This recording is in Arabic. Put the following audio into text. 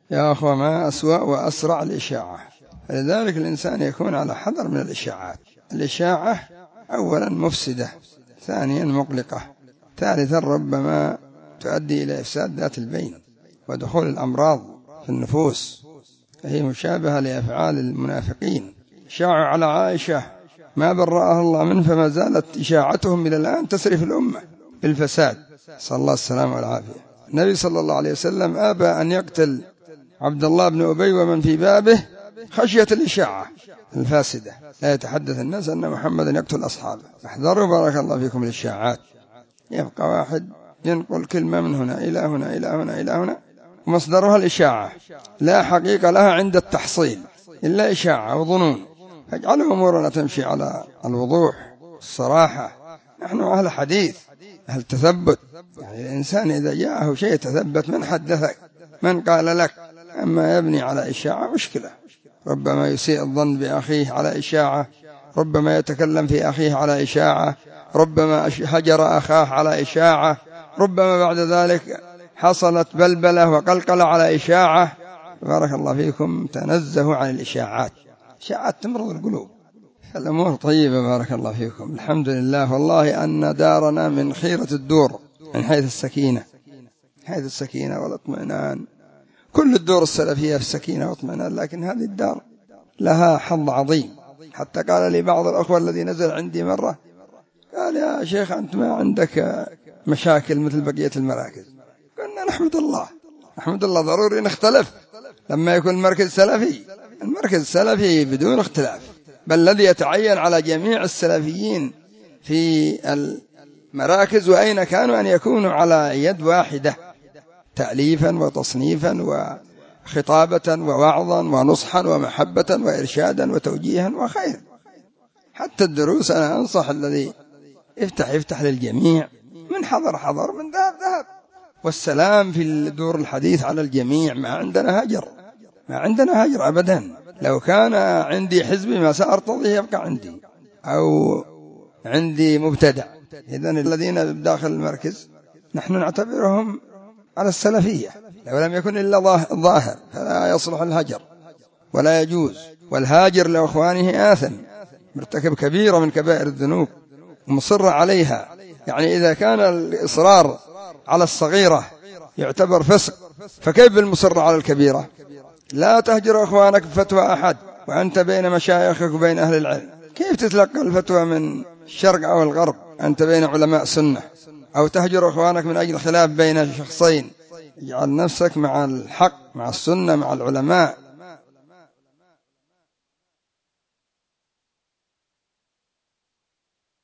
يا أخوة ما أسوأ وأسرع الإشاعة. فلذلك الإنسان يكون على حذر من الإشاعات. الإشاعة أولا مفسدة، ثانيا مقلقة، ثالثا ربما تؤدي إلى إفساد ذات البين ودخول الأمراض في النفوس، فهي مشابهة لأفعال المنافقين. شاعوا على عائشة ما برأها الله منه، فما زالت إشاعتهم إلى الآن تسري في الأمة بالفساد، صلى الله السلام والعافية. النبي صلى الله عليه وسلم أبى أن يقتل عبد الله بن أبي ومن في بابه خشية الإشاعة الفاسدة، لا يتحدث الناس أن محمدا يقتل أصحابه. احذروا بارك الله فيكم الإشاعات. يبقى واحد ينقل كلمة من هنا إلى هنا إلى هنا إلى هنا ومصدرها الإشاعة، لا حقيقة لها عند التحصيل إلا إشاعة وظنون. فاجعلوا أمورنا تمشي على الوضوح الصراحة. نحن أهل حديث، أهل تثبت، يعني الإنسان إذا جاءه شيء تثبت، من حدثك، من قال لك. أما يبني على إشاعة مشكلة، ربما يسيء الظن بأخيه على إشاعة، ربما يتكلم في أخيه على إشاعة، ربما هجر أخاه على إشاعة، ربما بعد ذلك حصلت بلبلة وقلقلة على إشاعة. بارك الله فيكم تنزهوا عن الإشاعات، إشاعات تمرض القلوب. الأمور طيبة بارك الله فيكم، الحمد لله. والله أن دارنا من خيرة الدور من حيث السكينة، حيث السكينة والاطمئنان. كل الدور السلفية في السكينة واطمئنان، لكن هذه الدار لها حظ عظيم. حتى قال لي بعض الأخوة الذي نزل عندي مرة، قال يا شيخ أنت ما عندك مشاكل مثل بقية المراكز؟ قلنا نحمد الله، نحمد الله. ضروري نختلف لما يكون المركز سلفي، المركز السلفي بدون اختلاف، بل الذي يتعين على جميع السلفيين في المراكز وأين كانوا أن يكونوا على يد واحدة، تأليفا وتصنيفا وخطابة ووعظا ونصحا ومحبة وإرشادا وتوجيها وخير. حتى الدروس أنا أنصح الذي يفتح للجميع، من حضر حضر، من ذهب ذهب. والسلام في دور الحديث على الجميع. ما عندنا هجر، ما عندنا هجر أبدا. لو كان عندي حزبي ما سأرتضيه يبقى عندي، أو عندي مبتدع. إذن الذين داخل المركز نحن نعتبرهم على السلفية، لو لم يكن إلا ظاهر فلا يصلح الهجر ولا يجوز. والهاجر لأخوانه آثم، مرتكب كبيرة من كبائر الذنوب ومصر عليها. يعني إذا كان الإصرار على الصغيرة يعتبر فسق، فكيف بالمصر على الكبيرة؟ لا تهجر أخوانك بفتوى أحد وأنت بين مشايخك وبين أهل العلم. كيف تتلقى الفتوى من الشرق أو الغرب أنت بين علماء سنة؟ أو تهجر أخوانك من أجل خلاف بين شخصين. اجعل نفسك مع الحق، مع السنة، مع العلماء.